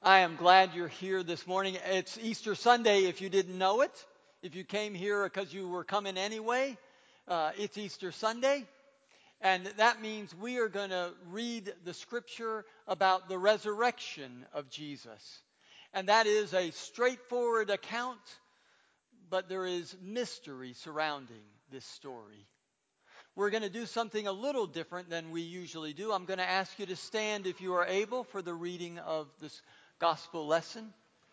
I am glad you're here this morning. It's Easter Sunday if you didn't know it. If you came here because you were coming anyway, it's Easter Sunday. And that means we are going to read the scripture about the resurrection of Jesus. And that is a straightforward account, but there is mystery surrounding this story. We're going to do something a little different than we usually do. I'm going to ask you to stand if you are able for the reading of this gospel lesson.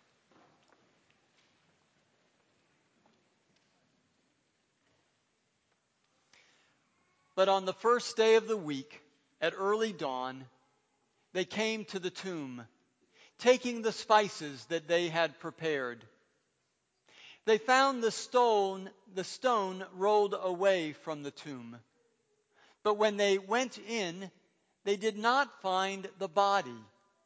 But on the first day of the week, at early dawn, they came to the tomb, taking the spices that they had prepared. They found the stone rolled away from the tomb. But when they went in, they did not find the body.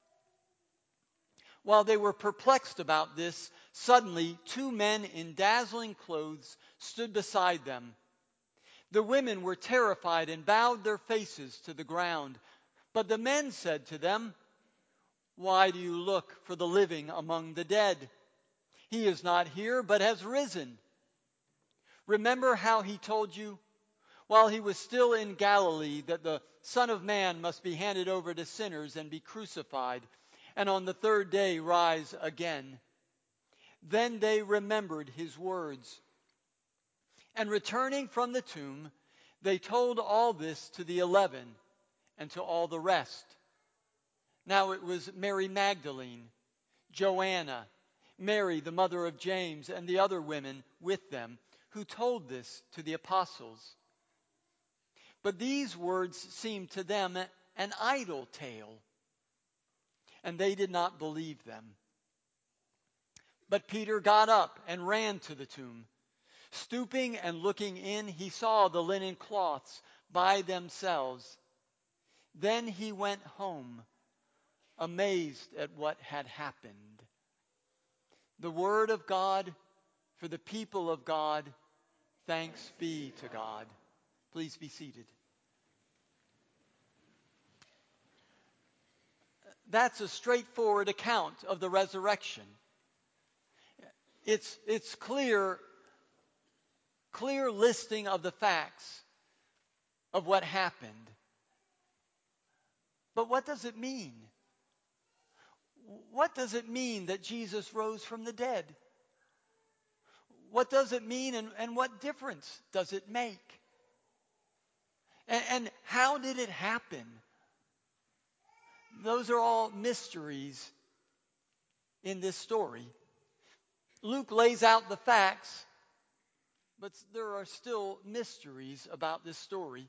While they were perplexed about this, suddenly 2 men in dazzling clothes stood beside them. The women were terrified and bowed their faces to the ground. But the men said to them, "Why do you look for the living among the dead? He is not here, but has risen. Remember how he told you, while he was still in Galilee, that the Son of Man must be handed over to sinners and be crucified, and on the third day rise again." Then they remembered his words. And returning from the tomb, they told all this to the 11 and to all the rest. Now it was Mary Magdalene, Joanna, Mary the mother of James, and the other women with them, who told this to the apostles. But these words seemed to them an idle tale, and they did not believe them. But Peter got up and ran to the tomb. Stooping and looking in, he saw the linen cloths by themselves. Then he went home, amazed at what had happened. The word of God for the people of God. Thanks be to God. Please be seated. That's a straightforward account of the resurrection. It's clear listing of the facts of what happened. But what does it mean? What does it mean that Jesus rose from the dead? What does it mean, and what difference does it make? And how did it happen? Those are all mysteries in this story. Luke lays out the facts, but there are still mysteries about this story.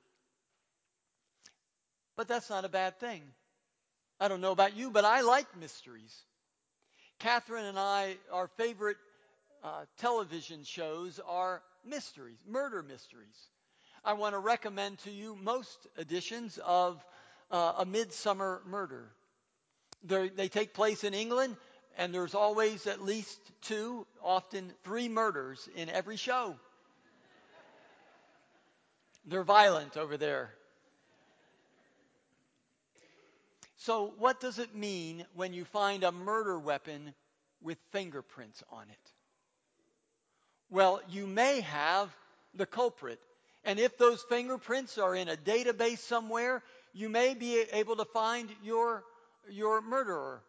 But that's not a bad thing. I don't know about you, but I like mysteries. Catherine and I, our favorite television shows are mysteries, murder mysteries. I want to recommend to you most editions of A Midsummer Murder. They take place in England, and there's always at least 2, often 3 murders in every show. They're violent over there. So what does it mean when you find a murder weapon with fingerprints on it? Well, you may have the culprit. And if those fingerprints are in a database somewhere, you may be able to find your murderer.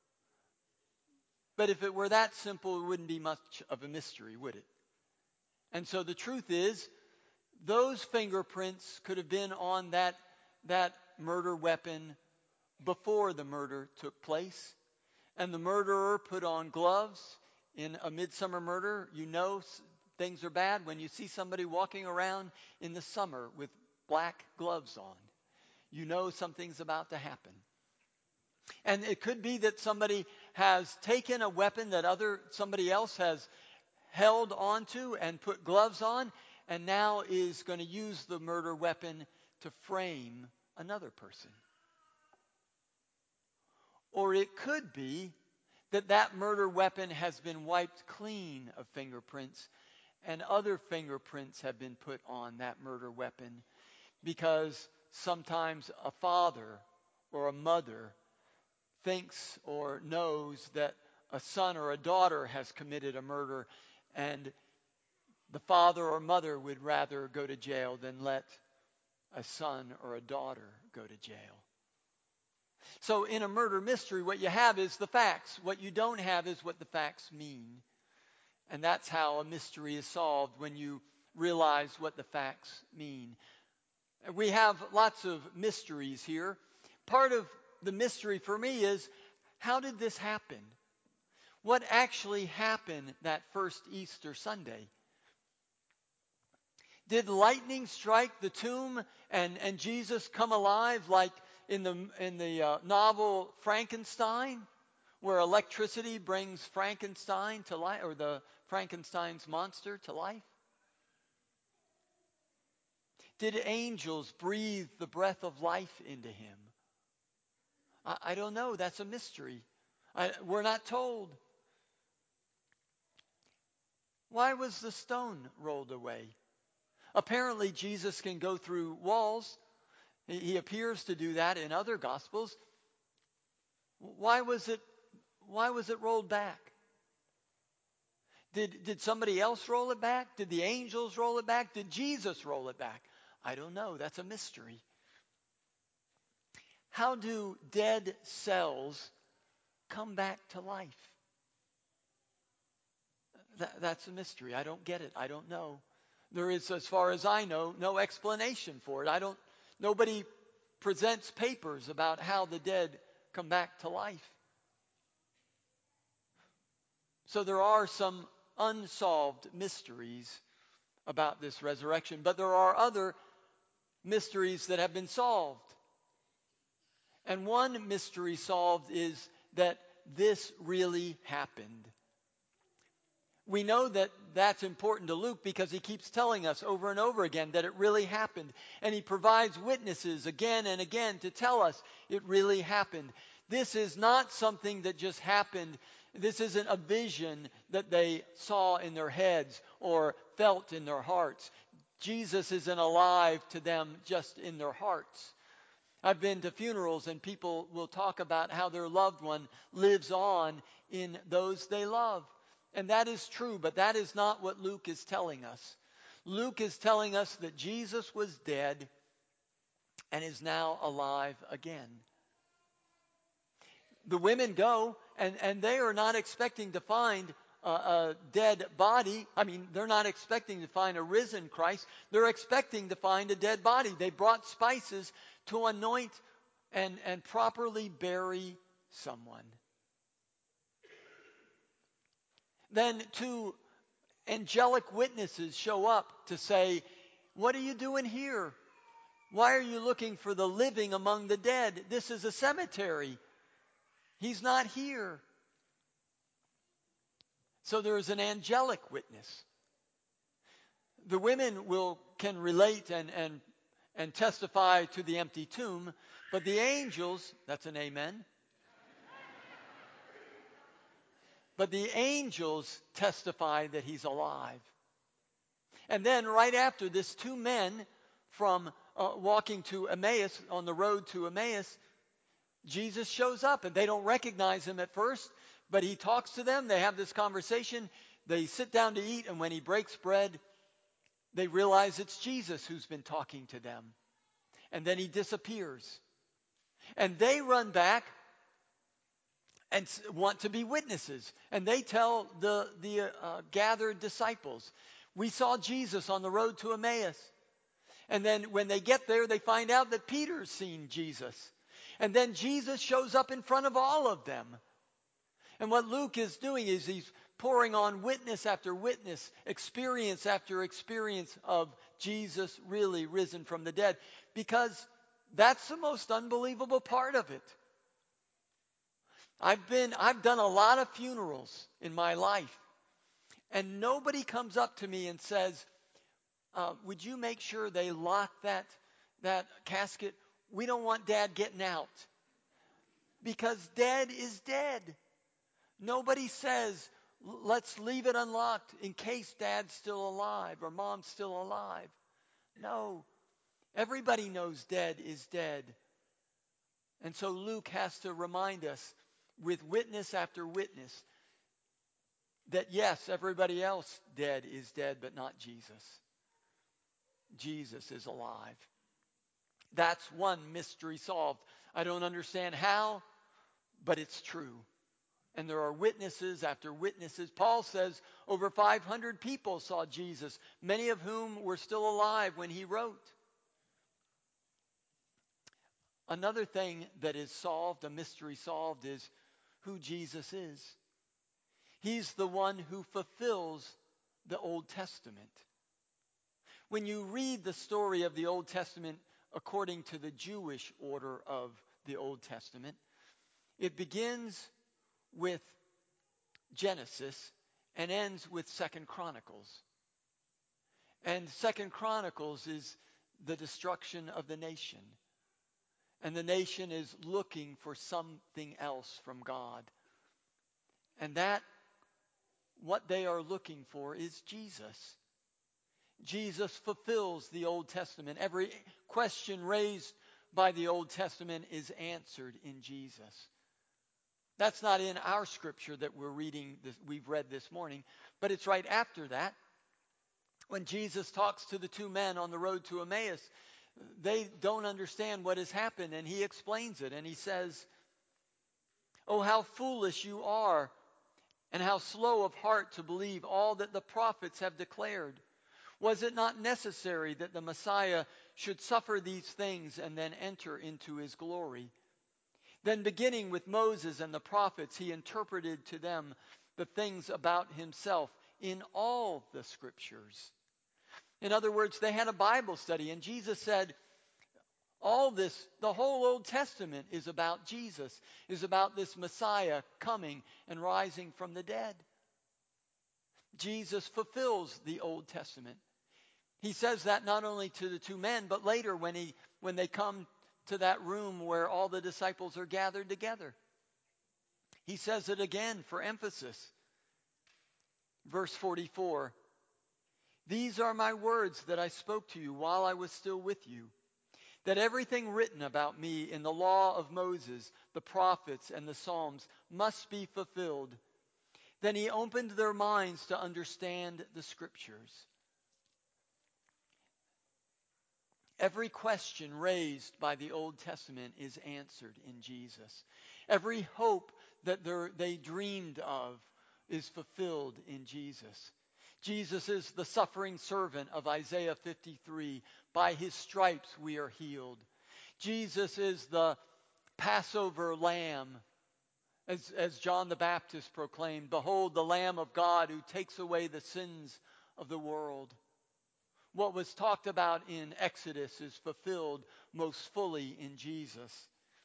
But if it were that simple, it wouldn't be much of a mystery, would it? And so the truth is, those fingerprints could have been on that murder weapon before the murder took place. And the murderer put on gloves. In A Midsummer Murder, you know things are bad when you see somebody walking around in the summer with black gloves on. You know something's about to happen. And it could be that somebody has taken a weapon that somebody else has held onto and put gloves on, and now is going to use the murder weapon to frame another person. Or it could be that murder weapon has been wiped clean of fingerprints, and other fingerprints have been put on that murder weapon, because sometimes a father or a mother thinks or knows that a son or a daughter has committed a murder, and the father or mother would rather go to jail than let a son or a daughter go to jail. So in a murder mystery, what you have is the facts. What you don't have is what the facts mean. And that's how a mystery is solved, when you realize what the facts mean. We have lots of mysteries here. Part of the mystery for me is, how did this happen? What actually happened that first Easter Sunday? Did lightning strike the tomb and Jesus come alive, like in the novel Frankenstein, where electricity brings Frankenstein to life, or the Frankenstein's monster to life? Did angels breathe the breath of life into him? I don't know. That's a mystery. We're not told. Why was the stone rolled away? Apparently, Jesus can go through walls. He appears to do that in other Gospels. Why was it rolled back? Did somebody else roll it back? Did the angels roll it back? Did Jesus roll it back? I don't know. That's a mystery. How do dead cells come back to life? That's a mystery. I don't get it. I don't know. There is, as far as I know, no explanation for it. Nobody presents papers about how the dead come back to life. So there are some unsolved mysteries about this resurrection, but there are other mysteries that have been solved. And one mystery solved is that this really happened. We know that that's important to Luke because he keeps telling us over and over again that it really happened. And he provides witnesses again and again to tell us it really happened. This is not something that just happened. This isn't a vision that they saw in their heads or felt in their hearts. Jesus isn't alive to them just in their hearts. I've been to funerals and people will talk about how their loved one lives on in those they love. And that is true, but that is not what Luke is telling us. Luke is telling us that Jesus was dead and is now alive again. The women go, and they are not expecting to find a dead body. I mean, they're not expecting to find a risen Christ. They're expecting to find a dead body. They brought spices to anoint and properly bury someone. Then two angelic witnesses show up to say, "What are you doing here? Why are you looking for the living among the dead? This is a cemetery. He's not here." So there is an angelic witness. The women can relate and testify to the empty tomb, but the angels, that's an amen. But the angels testify that he's alive. And then right after this, two men from walking to Emmaus, on the road to Emmaus, Jesus shows up, and they don't recognize him at first, but he talks to them. They have this conversation. They sit down to eat, and when he breaks bread, they realize it's Jesus who's been talking to them. And then he disappears. And they run back and want to be witnesses. And they tell the gathered disciples, "We saw Jesus on the road to Emmaus." And then when they get there, they find out that Peter's seen Jesus. And then Jesus shows up in front of all of them. And what Luke is doing is he's pouring on witness after witness, experience after experience of Jesus really risen from the dead. Because that's the most unbelievable part of it. I've done a lot of funerals in my life, and nobody comes up to me and says, "Would you make sure they lock that casket? We don't want Dad getting out." Because dead is dead. Nobody says, "Let's leave it unlocked in case Dad's still alive or Mom's still alive." No. Everybody knows dead is dead. And so Luke has to remind us with witness after witness that yes, everybody else dead is dead, but not Jesus. Jesus is alive. That's one mystery solved. I don't understand how, but it's true. And there are witnesses after witnesses. Paul says over 500 people saw Jesus, many of whom were still alive when he wrote. Another thing that is solved, a mystery solved, is who Jesus is. He's the one who fulfills the Old Testament. When you read the story of the Old Testament according to the Jewish order of the Old Testament, it begins with Genesis and ends with 2 Chronicles. And 2 Chronicles is the destruction of the nation. And the nation is looking for something else from God. And that, what they are looking for is Jesus. Jesus fulfills the Old Testament. Every question raised by the Old Testament is answered in Jesus. That's not in our scripture that we've read this morning, but it's right after that. When Jesus talks to the two men on the road to Emmaus, they don't understand what has happened, and he explains it. And he says, "Oh, how foolish you are, and how slow of heart to believe all that the prophets have declared. Was it not necessary that the Messiah should suffer these things and then enter into his glory?" Then beginning with Moses and the prophets, he interpreted to them the things about himself in all the scriptures. In other words, they had a Bible study, and Jesus said, all this, the whole Old Testament is about Jesus, is about this Messiah coming and rising from the dead. Jesus fulfills the Old Testament. He says that not only to the two men, but later when they come to that room where all the disciples are gathered together. He says it again for emphasis. Verse 44, "These are my words that I spoke to you while I was still with you, that everything written about me in the law of Moses, the prophets, and the Psalms must be fulfilled." Then he opened their minds to understand the scriptures. Every question raised by the Old Testament is answered in Jesus. Every hope that they dreamed of is fulfilled in Jesus. Jesus is the suffering servant of Isaiah 53. By his stripes we are healed. Jesus is the Passover lamb. As John the Baptist proclaimed, "Behold the Lamb of God who takes away the sins of the world." What was talked about in Exodus is fulfilled most fully in Jesus.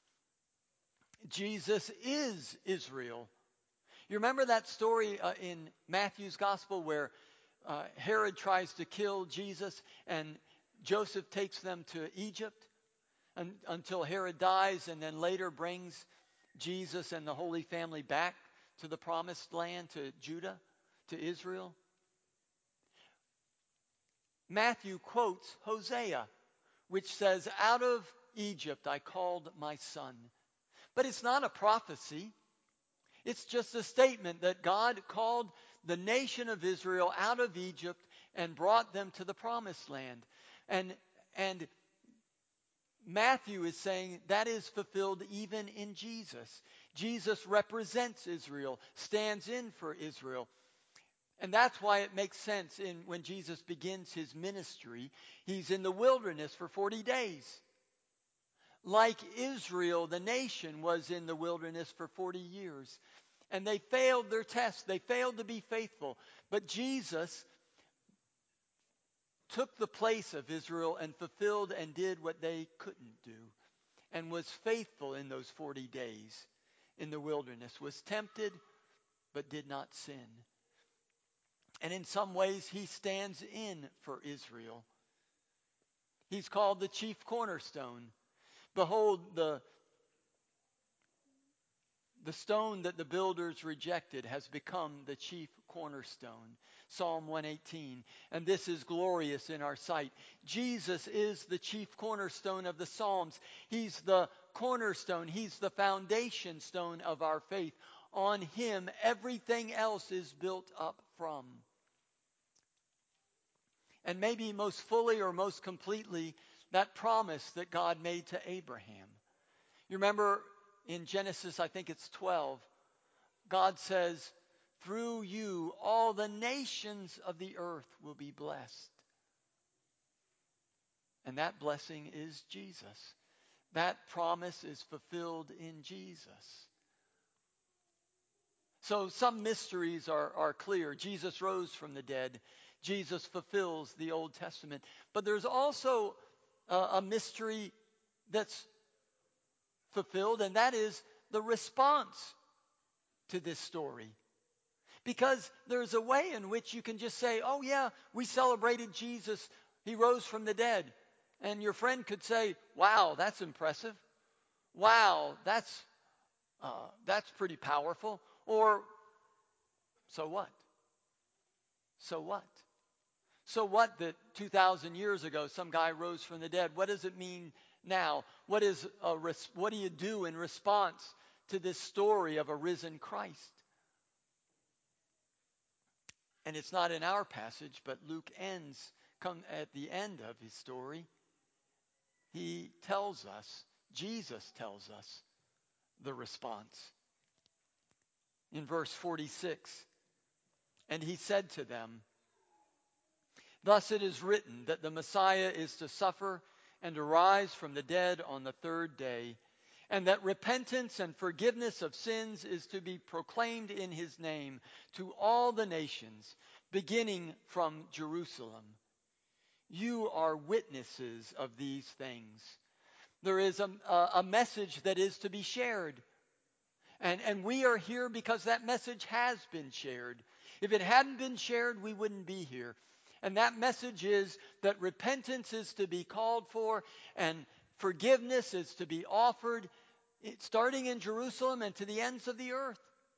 Jesus is Israel. You remember that story in Matthew's Gospel where Herod tries to kill Jesus and Joseph takes them to Egypt until Herod dies, and then later brings Jesus and the Holy Family back to the promised land, to Judah, to Israel? Matthew quotes Hosea, which says, "Out of Egypt I called my son." But it's not a prophecy. It's just a statement that God called the nation of Israel out of Egypt and brought them to the promised land. And Matthew is saying that is fulfilled even in Jesus. Jesus represents Israel, stands in for Israel. And that's why it makes sense when Jesus begins his ministry, he's in the wilderness for 40 days. Like Israel, the nation was in the wilderness for 40 years. And they failed their test. They failed to be faithful. But Jesus took the place of Israel and fulfilled and did what they couldn't do. And was faithful in those 40 days in the wilderness. Was tempted, but did not sin. And in some ways, he stands in for Israel. He's called the chief cornerstone. Behold, the stone that the builders rejected has become the chief cornerstone. Psalm 118. And this is glorious in our sight. Jesus is the chief cornerstone of the Psalms. He's the cornerstone. He's the foundation stone of our faith. On him, everything else is built up from. And maybe most fully or most completely, that promise that God made to Abraham. You remember in Genesis, I think it's 12, God says, through you, all the nations of the earth will be blessed. And that blessing is Jesus. That promise is fulfilled in Jesus. So some mysteries are clear. Jesus rose from the dead. Jesus fulfills the Old Testament. But there's also a mystery that's fulfilled, and that is the response to this story. Because there's a way in which you can just say, oh yeah, we celebrated Jesus. He rose from the dead. And your friend could say, wow, that's impressive. Wow, that's pretty powerful. Or, so what? So what? So what that 2,000 years ago some guy rose from the dead? What does it mean now? What do you do in response to this story of a risen Christ? And it's not in our passage, but Luke come at the end of his story. He tells us, Jesus tells us the response. In verse 46, and he said to them, thus it is written that the Messiah is to suffer and to rise from the dead on the third day, and that repentance and forgiveness of sins is to be proclaimed in his name to all the nations, beginning from Jerusalem. You are witnesses of these things. There is a message that is to be shared. And we are here because that message has been shared. If it hadn't been shared, we wouldn't be here. And that message is that repentance is to be called for and forgiveness is to be offered, starting in Jerusalem and to the ends of the earth.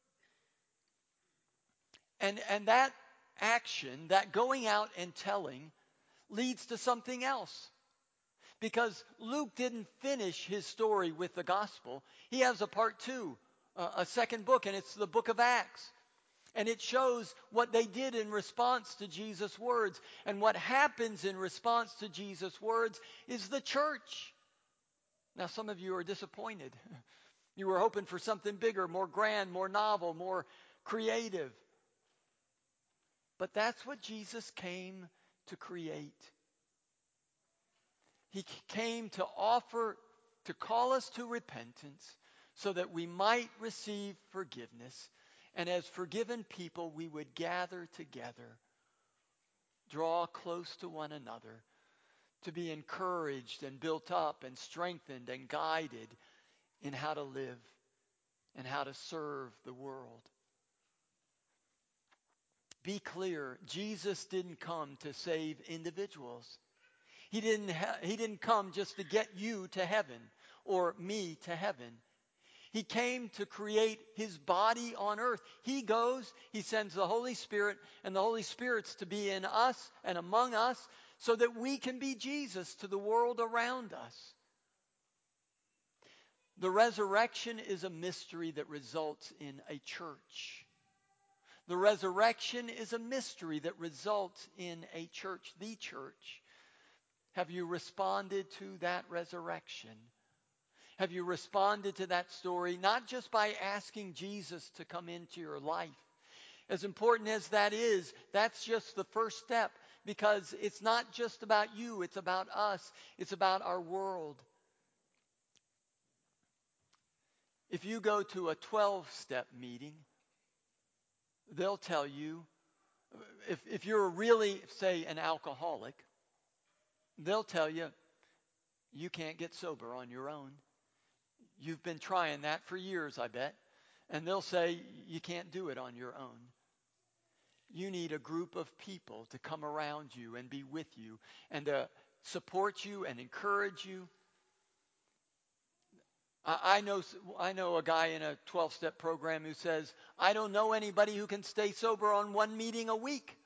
And that action, that going out and telling, leads to something else. Because Luke didn't finish his story with the gospel. He has a part 2, a second book, and it's the book of Acts. And it shows what they did in response to Jesus' words. And what happens in response to Jesus' words is the church. Now, some of you are disappointed. You were hoping for something bigger, more grand, more novel, more creative. But that's what Jesus came to create. He came to call us to repentance so that we might receive forgiveness. And as forgiven people, we would gather together, draw close to one another, to be encouraged and built up and strengthened and guided in how to live and how to serve the world. Be clear, Jesus didn't come to save individuals. He didn't come just to get you to heaven or me to heaven. He came to create his body on earth. He goes, he sends the Holy Spirit, and the Holy Spirit's to be in us and among us so that we can be Jesus to the world around us. The resurrection is a mystery that results in a church. The resurrection is a mystery that results in a church, the church. Have you responded to that resurrection? Have you responded to that story, not just by asking Jesus to come into your life? As important as that is, that's just the first step, because it's not just about you, it's about us, it's about our world. If you go to a 12-step meeting, they'll tell you, if you're really, say, an alcoholic, they'll tell you, you can't get sober on your own. You've been trying that for years, I bet. And they'll say, you can't do it on your own. You need a group of people to come around you and be with you and to support you and encourage you. I know a guy in a 12-step program who says, I don't know anybody who can stay sober on one meeting a week.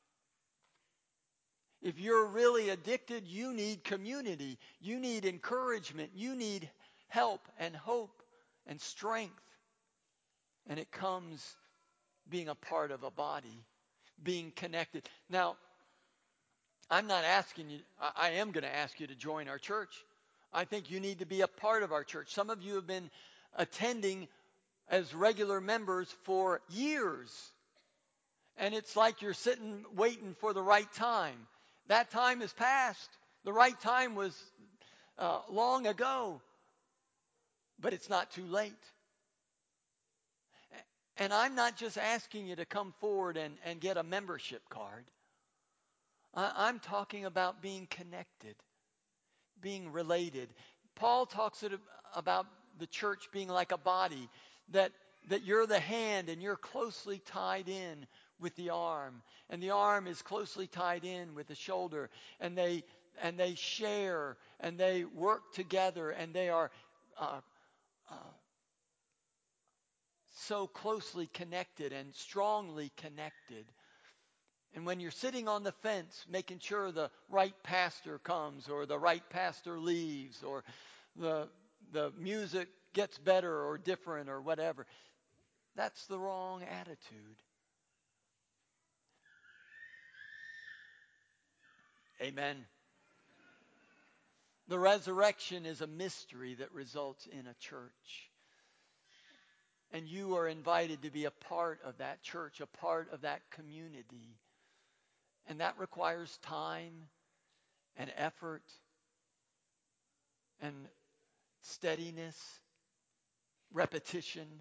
If you're really addicted, you need community. You need encouragement. You need help and hope and strength. And it comes being a part of a body, being connected. Now, I'm not asking you, I am going to ask you to join our church. I think you need to be a part of our church. Some of you have been attending as regular members for years. And it's like you're sitting waiting for the right time. That time has passed. The right time was long ago. But it's not too late. And I'm not just asking you to come forward and get a membership card. I'm talking about being connected, being related. Paul talks about the church being like a body, that you're the hand and you're closely tied in with the arm, and the arm is closely tied in with the shoulder, and they share and they work together, and they are so closely connected and strongly connected. And when you're sitting on the fence, making sure the right pastor comes or the right pastor leaves or the music gets better or different or whatever, that's the wrong attitude. Amen. The resurrection is a mystery that results in a church. And you are invited to be a part of that church, a part of that community. And that requires time and effort and steadiness, repetition.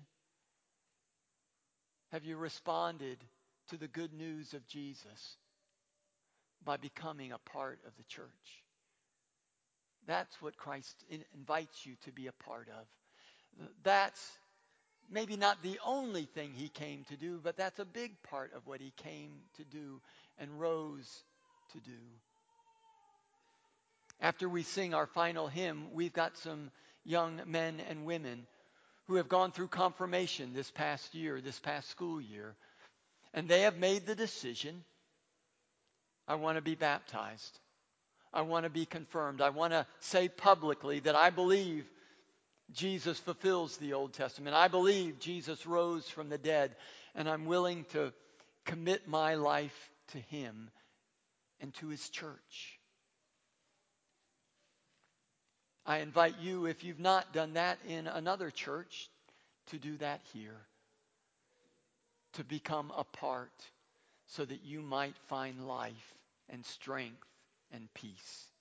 Have you responded to the good news of Jesus by becoming a part of the church? That's what Christ invites you to be a part of. That's maybe not the only thing he came to do, but that's a big part of what he came to do and rose to do. After we sing our final hymn, we've got some young men and women who have gone through confirmation this past year, this past school year, and they have made the decision, I want to be baptized. I want to be confirmed. I want to say publicly that I believe Jesus fulfills the Old Testament. I believe Jesus rose from the dead, and I'm willing to commit my life to him and to his church. I invite you, if you've not done that in another church, to do that here, to become a part so that you might find life and strength and peace.